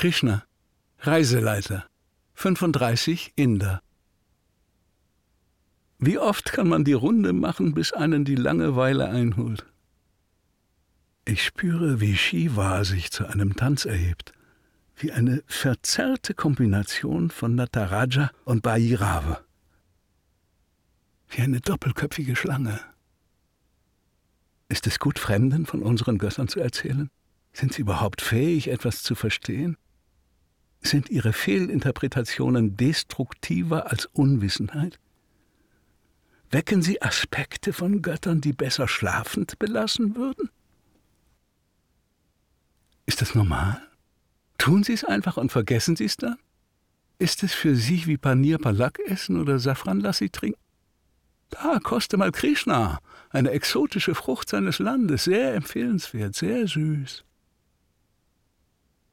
Krishna, Reiseleiter, 35, Inder. Wie oft kann man die Runde machen, bis einen die Langeweile einholt? Ich spüre, wie Shiva sich zu einem Tanz erhebt, wie eine verzerrte Kombination von Nataraja und Bhairava. Wie eine doppelköpfige Schlange. Ist es gut, Fremden von unseren Göttern zu erzählen? Sind sie überhaupt fähig, etwas zu verstehen? Sind ihre Fehlinterpretationen destruktiver als Unwissenheit? Wecken sie Aspekte von Göttern, die besser schlafend belassen würden? Ist das normal? Tun sie es einfach und vergessen sie es dann? Ist es für sie wie Paneer Palak essen oder Safran Lassi trinken? Da, koste mal Krishna, eine exotische Frucht seines Landes, sehr empfehlenswert, sehr süß.